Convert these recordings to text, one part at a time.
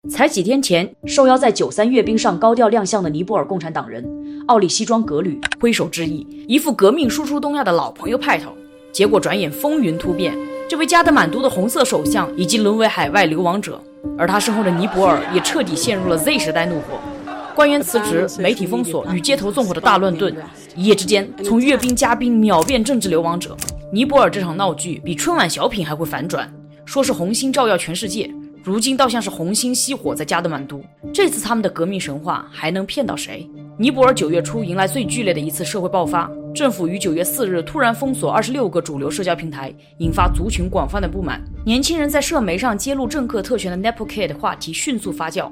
才几天前，受邀在93阅兵上高调亮相的尼泊尔共产党人奥利西装革履，挥手致意，一副革命输出东亚的老朋友派头。结果转眼风云突变，这位加德满都的红色首相已经沦为海外流亡者，而他身后的尼泊尔也彻底陷入了 Z 时代怒火。官员辞职、媒体封锁与街头纵火的大乱炖，一夜之间从阅兵嘉宾秒变政治流亡者。尼泊尔这场闹剧比春晚小品还会反转，说是红星照耀全世界，如今倒像是红星熄火在加德满都。这次他们的革命神话还能骗到谁？尼泊尔9月初迎来最剧烈的一次社会爆发，政府于9月4日突然封锁26个主流社交平台，引发族群广泛的不满。年轻人在社媒上揭露政客特权的 Nepoked 话题迅速发酵。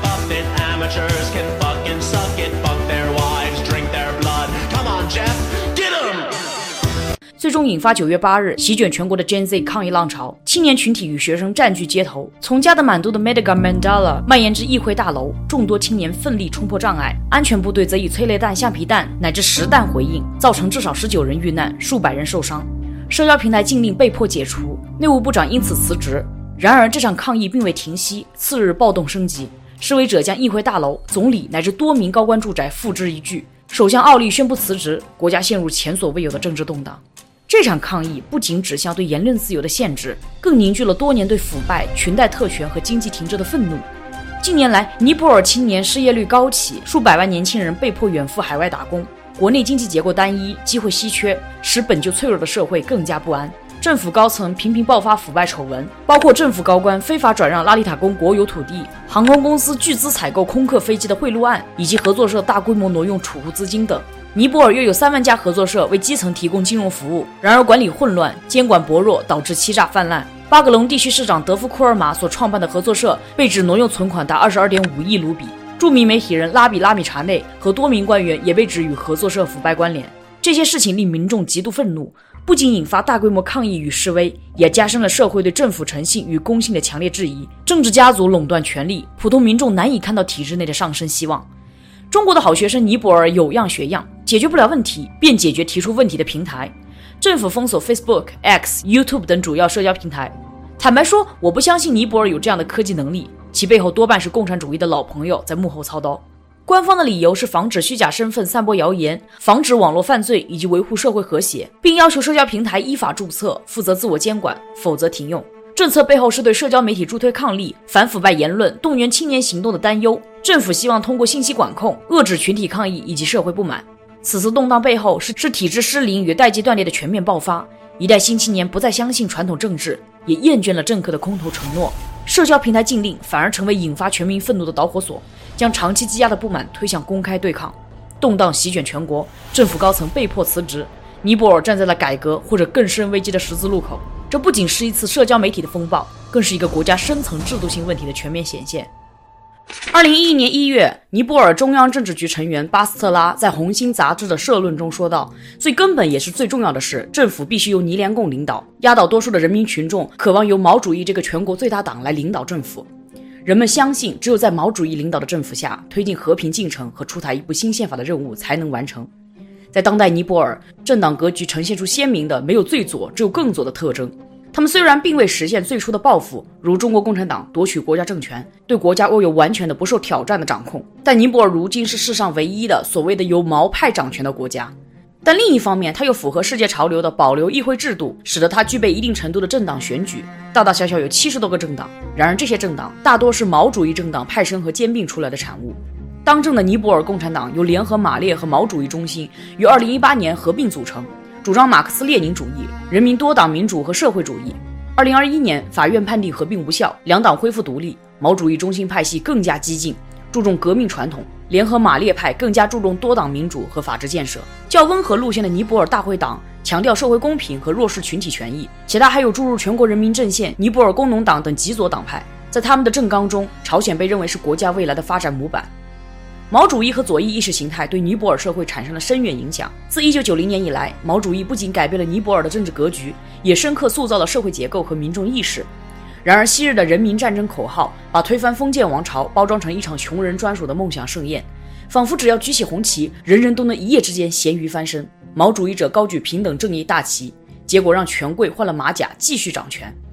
最终引发9月8日席卷全国的 Gen Z 抗议浪潮，青年群体与学生占据街头，从加德满都的 Mega Mandala 蔓延至议会大楼，众多青年奋力冲破障碍，安全部队则以催泪弹、橡皮弹乃至实弹回应，造成至少19人遇难，数百人受伤。社交平台禁令被迫解除，内务部长因此辞职。然而这场抗议并未停息，次日暴动升级，示威者将议会大楼、总理乃至多名高官住宅付之一炬，首相奥利宣布辞职，国家陷入前所未有的政治动荡。这场抗议不仅指向对言论自由的限制，更凝聚了多年对腐败、裙带特权和经济停滞的愤怒。近年来，尼泊尔青年失业率高企，数百万年轻人被迫远赴海外打工，国内经济结构单一，机会稀缺，使本就脆弱的社会更加不安。政府高层频频爆发腐败丑闻，包括政府高官非法转让拉里塔宫国有土地、航空公司巨资采购空客飞机的贿赂案，以及合作社大规模挪用储户资金等。尼泊尔约有3万家合作社为基层提供金融服务，然而管理混乱，监管薄弱，导致欺诈泛滥。巴格隆地区市长德夫库尔玛所创办的合作社被指挪用存款达22.5亿卢比。著名媒体人拉比拉米查内和多名官员也被指与合作社腐败关联。这些事情令民众极度愤怒，不仅引发大规模抗议与示威，也加深了社会对政府诚信与公信的强烈质疑。政治家族垄断权力，普通民众难以看到体制内的上升希望。中国的好学生尼泊尔有样学样，解决不了问题便解决提出问题的平台。政府封锁 Facebook、X、YouTube 等主要社交平台。坦白说，我不相信尼泊尔有这样的科技能力，其背后多半是共产主义的老朋友在幕后操刀。官方的理由是防止虚假身份散播谣言，防止网络犯罪以及维护社会和谐，并要求社交平台依法注册，负责自我监管，否则停用。政策背后是对社交媒体助推抗力、反腐败言论、动员青年行动的担忧。政府希望通过信息管控，遏制群体抗议以及社会不满。此次动荡背后是体制失灵与代际断裂的全面爆发。一代新青年不再相信传统政治，也厌倦了政客的空头承诺。社交平台禁令反而成为引发全民愤怒的导火索，将长期积压的不满推向公开对抗。动荡席卷全国，政府高层被迫辞职，尼泊尔站在了改革或者更深危机的十字路口。这不仅是一次社交媒体的风暴，更是一个国家深层制度性问题的全面显现。2011年1月，尼泊尔中央政治局成员巴斯特拉在《红星》杂志的社论中说道，最根本也是最重要的是，政府必须由尼联共领导，压倒多数的人民群众渴望由毛主义这个全国最大党来领导政府。人们相信，只有在毛主义领导的政府下，推进和平进程和出台一部新宪法的任务才能完成。在当代尼泊尔，政党格局呈现出鲜明的没有最左，只有更左的特征。他们虽然并未实现最初的抱负，如中国共产党夺取国家政权，对国家握有完全的不受挑战的掌控，但尼泊尔如今是世上唯一的所谓的由毛派掌权的国家。但另一方面，它又符合世界潮流的保留议会制度，使得它具备一定程度的政党选举，大大小小有70多个政党。然而这些政党大多是毛主义政党派生和兼并出来的产物。当政的尼泊尔共产党由联合马列和毛主义中心于2018年合并组成，主张马克思列宁主义、人民多党民主和社会主义。2021年，法院判定合并无效，两党恢复独立。毛主义中心派系更加激进，注重革命传统；联合马列派更加注重多党民主和法治建设。较温和路线的尼泊尔大会党强调社会公平和弱势群体权益，且他还有注入全国人民阵线、尼泊尔工农党等极左党派。在他们的政纲中，朝鲜被认为是国家未来的发展模板。毛主义和左翼意识形态对尼泊尔社会产生了深远影响。自1990年以来，毛主义不仅改变了尼泊尔的政治格局，也深刻塑造了社会结构和民众意识。然而昔日的人民战争口号把推翻封建王朝包装成一场穷人专属的梦想盛宴，仿佛只要举起红旗，人人都能一夜之间咸鱼翻身。毛主义者高举平等正义大旗，结果让权贵换了马甲继续掌权。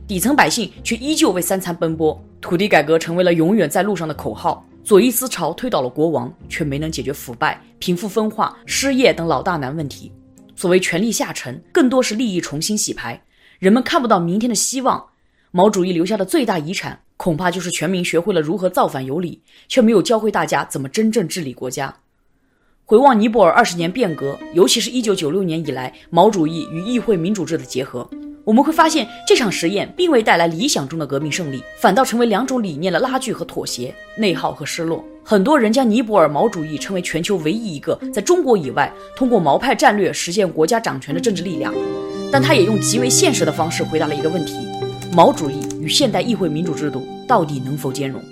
底层百姓却依旧为三餐奔波。土地改革成为了永远在路上的口号，左翼思潮推倒了国王，却没能解决腐败、贫富分化、失业等老大难问题。所谓权力下沉，更多是利益重新洗牌，人们看不到明天的希望。毛主义留下的最大遗产，恐怕就是全民学会了如何造反有理，却没有教会大家怎么真正治理国家。回望尼泊尔20年变革，尤其是1996年以来毛主义与议会民主制的结合，我们会发现这场实验并未带来理想中的革命胜利，反倒成为两种理念的拉锯和妥协，内耗和失落。很多人将尼泊尔毛主义称为全球唯一一个在中国以外通过毛派战略实现国家掌权的政治力量，但他也用极为现实的方式回答了一个问题：毛主义与现代议会民主制度到底能否兼容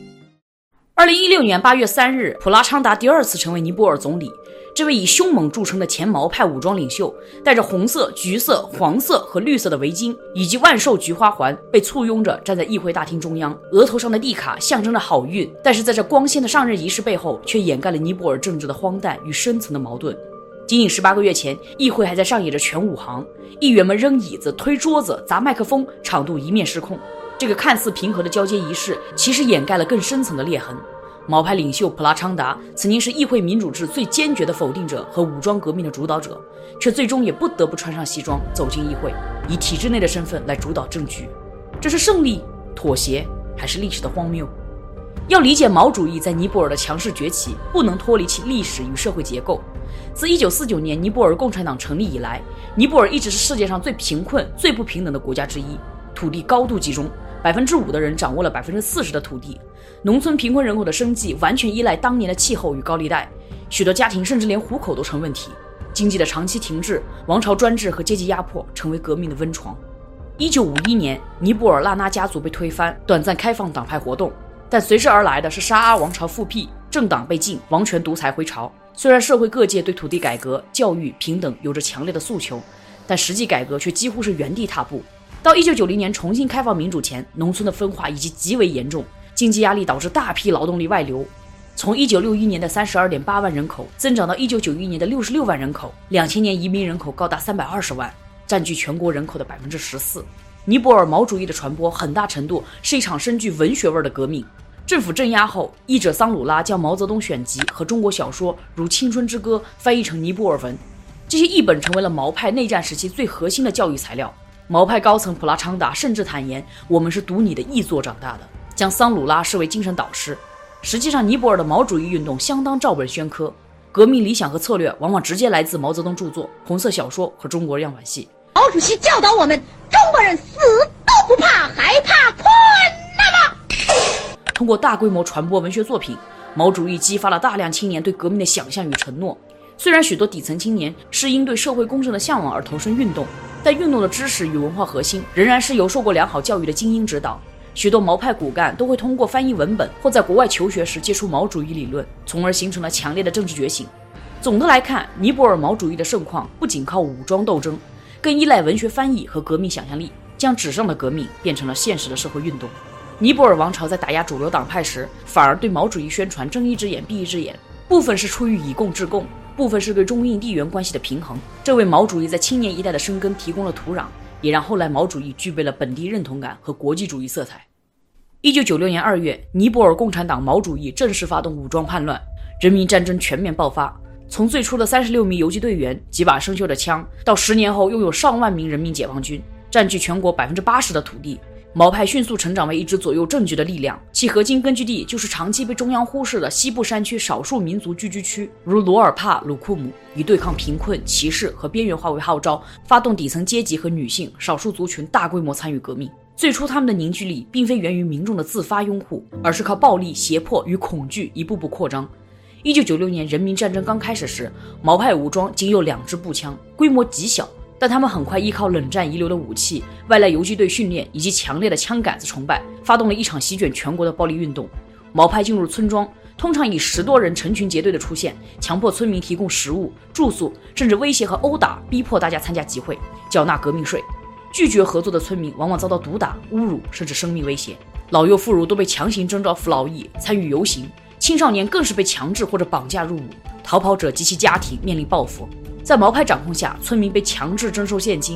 ？2016年8月3日，普拉昌达第2次成为尼泊尔总理。这位以凶猛著称的前毛派武装领袖，戴着红色、橘色、黄色和绿色的围巾，以及万寿菊花环，被簇拥着站在议会大厅中央，额头上的地卡象征着好运，但是在这光鲜的上任仪式背后，却掩盖了尼泊尔政治的荒诞与深层的矛盾。仅仅18个月前，议会还在上演着全武行，议员们扔椅子、推桌子、砸麦克风，场度一面失控。这个看似平和的交接仪式，其实掩盖了更深层的裂痕。毛派领袖普拉昌达曾经是议会民主制最坚决的否定者和武装革命的主导者，却最终也不得不穿上西装走进议会，以体制内的身份来主导政局。这是胜利、妥协，还是历史的荒谬？要理解毛主义在尼泊尔的强势崛起，不能脱离其历史与社会结构。自1949年尼泊尔共产党成立以来，尼泊尔一直是世界上最贫困、最不平等的国家之一，土地高度集中，5%的人掌握了40%的土地，农村贫困人口的生计完全依赖当年的气候与高利贷，许多家庭甚至连糊口都成问题，经济的长期停滞，王朝专制和阶级压迫成为革命的温床。1951年，尼泊尔拉纳家族被推翻，短暂开放党派活动，但随之而来的是沙阿王朝复辟，政党被禁，王权独裁回潮。虽然社会各界对土地改革、教育、平等有着强烈的诉求，但实际改革却几乎是原地踏步。到1990年重新开放民主前，农村的分化已经极为严重，经济压力导致大批劳动力外流，从1961年的32.8万人口增长到1991年的66万人口，2000年移民人口高达320万，占据全国人口的14%。尼泊尔毛主义的传播很大程度是一场深具文学味的革命。政府镇压后，译者桑鲁拉将毛泽东选集和中国小说如《青春之歌》翻译成尼泊尔文，这些译本成为了毛派内战时期最核心的教育材料。毛派高层普拉昌达甚至坦言，我们是读你的译作长大的，将桑鲁拉视为精神导师。实际上，尼泊尔的毛主义运动相当照本宣科，革命理想和策略往往直接来自毛泽东著作、红色小说和中国样板戏。 毛主席教导我们，中国人死都不怕，还怕困难吗？ 通过大规模传播文学作品，毛主义激发了大量青年对革命的想象与承诺。虽然许多底层青年是因对社会公正的向往而投身运动，但运动的知识与文化核心仍然是由受过良好教育的精英指导。许多毛派骨干都会通过翻译文本或在国外求学时接触毛主义理论，从而形成了强烈的政治觉醒。总的来看，尼泊尔毛主义的盛况不仅靠武装斗争，更依赖文学翻译和革命想象力，将纸上的革命变成了现实的社会运动。尼泊尔王朝在打压主流党派时，反而对毛主义宣传睁一只眼闭一只眼，部分是出于以共治共，部分是对中印地缘关系的平衡，这为毛主义在青年一代的生根提供了土壤，也让后来毛主义具备了本地认同感和国际主义色彩。1996年2月，尼泊尔共产党毛主义正式发动武装叛乱，人民战争全面爆发。从最初的36名游击队员、几把生锈的枪，到10年后拥有上万名人民解放军，占据全国80%的土地，毛派迅速成长为一支左右政局的力量，其核心根据地就是长期被中央忽视的西部山区少数民族聚居区，如罗尔帕、鲁库姆，以对抗贫困、歧视和边缘化为号召，发动底层阶级和女性、少数族群大规模参与革命。最初他们的凝聚力并非源于民众的自发拥护，而是靠暴力、胁迫与恐惧一步步扩张。1996年人民战争刚开始时，毛派武装仅有2支步枪，规模极小，但他们很快依靠冷战遗留的武器、外来游击队训练以及强烈的枪杆子崇拜，发动了一场席卷全国的暴力运动。毛派进入村庄，通常以10多人成群结队的出现，强迫村民提供食物、住宿，甚至威胁和殴打，逼迫大家参加集会，缴纳革命税。拒绝合作的村民往往遭到毒打、侮辱，甚至生命威胁。老幼妇孺都被强行征召服劳役，参与游行，青少年更是被强制或者绑架入伍，逃跑者及其家庭面临报复。在毛派掌控下，村民被强制征收现金，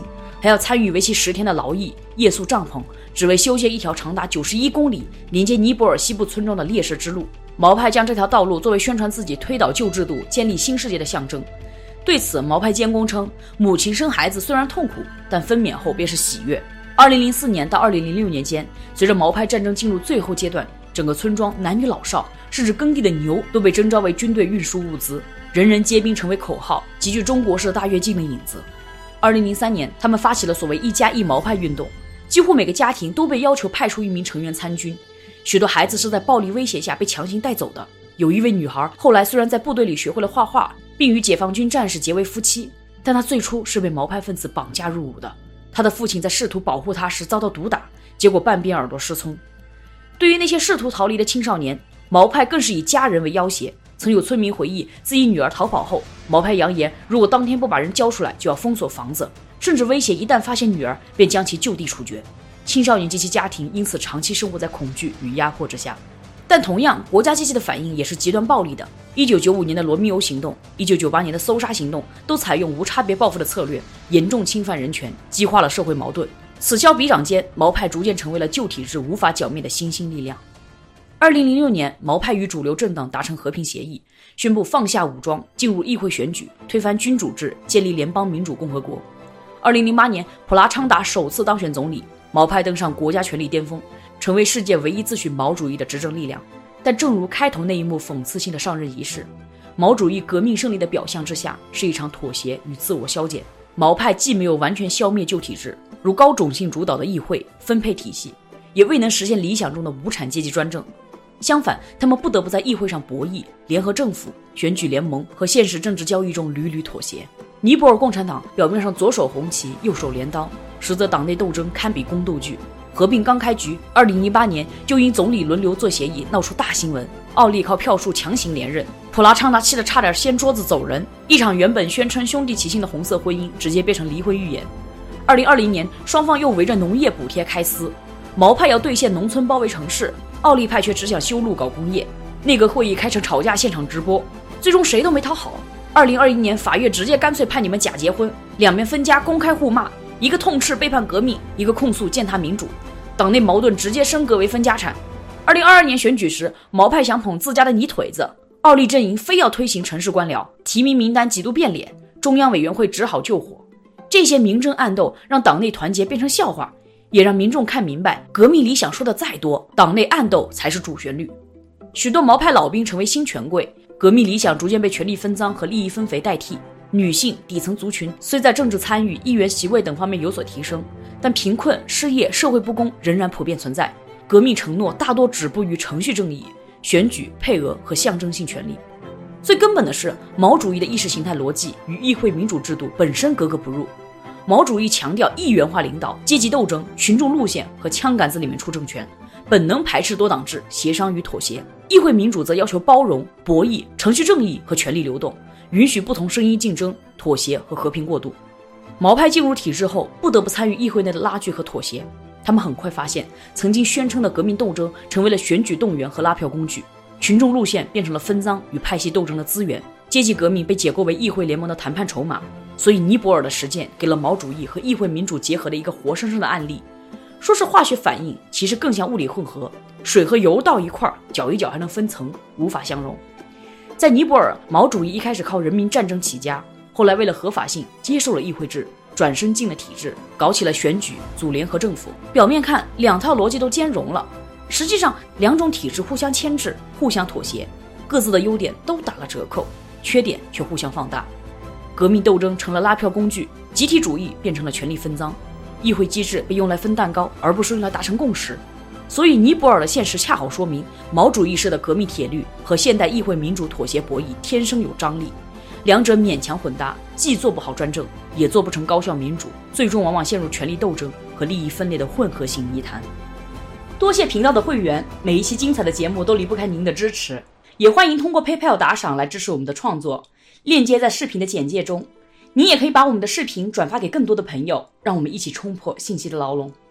还要参与为期10天的劳役，夜宿帐篷，只为修建一条长达91公里连接尼泊尔西部村庄的烈士之路。毛派将这条道路作为宣传自己推倒旧制度、建立新世界的象征。对此，毛派监工称，母亲生孩子虽然痛苦，但分娩后便是喜悦。2004年到2006年间，随着毛派战争进入最后阶段，整个村庄男女老少，甚至耕地的牛都被征召为军队运输物资，人人皆兵成为口号，极具中国式大跃进的影子。2003年，他们发起了所谓1加1毛派运动，几乎每个家庭都被要求派出1名成员参军。许多孩子是在暴力威胁下被强行带走的。有一位女孩后来虽然在部队里学会了画画，并与解放军战士结为夫妻，但她最初是被毛派分子绑架入伍的。她的父亲在试图保护她时遭到毒打，结果半边耳朵失聪。对于那些试图逃离的青少年，毛派更是以家人为要挟。曾有村民回忆，自己女儿逃跑后，毛派扬言如果当天不把人交出来，就要封锁房子，甚至威胁一旦发现女儿，便将其就地处决。青少年及其家庭因此长期生活在恐惧与压迫之下。但同样，国家机器的反应也是极端暴力的。1995年的罗密欧行动、1998年的搜杀行动都采用无差别报复的策略，严重侵犯人权，激化了社会矛盾。此消彼长间，毛派逐渐成为了旧体制无法剿灭的新兴力量。2006年，毛派与主流政党达成和平协议，宣布放下武装，进入议会选举，推翻君主制，建立联邦民主共和国。2008年，普拉昌达首次当选总理，毛派登上国家权力巅峰，成为世界唯一自诩毛主义的执政力量。但正如开头那一幕讽刺性的上任仪式，毛主义革命胜利的表象之下是一场妥协与自我消减。毛派既没有完全消灭旧体制，如高种姓主导的议会分配体系，也未能实现理想中的无产阶级专政。相反，他们不得不在议会上博弈，联合政府、选举联盟和现实政治交易中屡屡妥协。尼泊尔共产党表面上左手红旗，右手镰刀，实则党内斗争堪比宫斗剧。合并刚开局，2018年就因总理轮流做协议闹出大新闻，奥利靠票数强行连任，普拉昌达气得差点掀桌子走人。一场原本宣称兄弟齐心的红色婚姻直接变成离婚预言。2020年，双方又围着农业补贴开撕，毛派要兑现农村包围城市，奥利派却只想修路搞工业。内阁会议开成吵架现场直播，最终谁都没讨好。2021年，法院直接干脆判你们假结婚，两边分家公开互骂，一个痛斥背叛革命，一个控诉践踏民主，党内矛盾直接升格为分家产。2022年选举时，毛派想捧自家的泥腿子，奥利阵营非要推行城市官僚，提名名单几度变脸，中央委员会只好救火。这些明争暗斗让党内团结变成笑话，也让民众看明白，革命理想说的再多，党内暗斗才是主旋律。许多毛派老兵成为新权贵，革命理想逐渐被权力分赃和利益分肥代替。女性、底层族群虽在政治参与、议员席位等方面有所提升，但贫困、失业、社会不公仍然普遍存在。革命承诺大多止步于程序正义、选举、配额和象征性权利。最根本的是，毛主义的意识形态逻辑与议会民主制度本身格格不入。毛主义强调一元化领导、阶级斗争、群众路线和枪杆子里面出政权，本能排斥多党制、协商与妥协。议会民主则要求包容、博弈、程序正义和权力流动，允许不同声音竞争、妥协和和平过渡。毛派进入体制后，不得不参与议会内的拉锯和妥协。他们很快发现，曾经宣称的革命斗争成为了选举动员和拉票工具，群众路线变成了分赃与派系斗争的资源，阶级革命被解构为议会联盟的谈判筹码。所以尼泊尔的实践给了毛主义和议会民主结合的一个活生生的案例。说是化学反应，其实更像物理混合，水和油倒一块搅一搅还能分层，无法相容。在尼泊尔，毛主义一开始靠人民战争起家，后来为了合法性接受了议会制，转身进了体制，搞起了选举，组联合政府。表面看两套逻辑都兼容了，实际上两种体制互相牵制，互相妥协，各自的优点都打了折扣，缺点却互相放大。革命斗争成了拉票工具，集体主义变成了权力分赃，议会机制被用来分蛋糕，而不是用来达成共识。所以尼泊尔的现实恰好说明，毛主义式的革命铁律和现代议会民主妥协博弈天生有张力，两者勉强混搭，既做不好专政，也做不成高效民主，最终往往陷入权力斗争和利益分裂的混合型泥潭。多谢频道的会员，每一期精彩的节目都离不开您的支持，也欢迎通过 PayPal 打赏来支持我们的创作，链接在视频的简介中。你也可以把我们的视频转发给更多的朋友，让我们一起冲破信息的牢笼。